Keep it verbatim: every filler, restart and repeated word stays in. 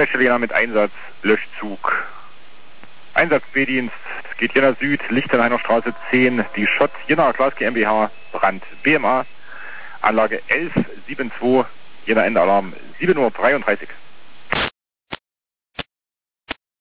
Feuerwehrstelle Jena mit Einsatz, Löschzug. Einsatz B-Dienst, geht Jena Süd, Lichtenhainer Straße zehn, die Schott, Jena Glas GmbH, Brand, B M A, Anlage elf sieben zwei, Jena Endalarm, sieben Uhr dreiunddreißig.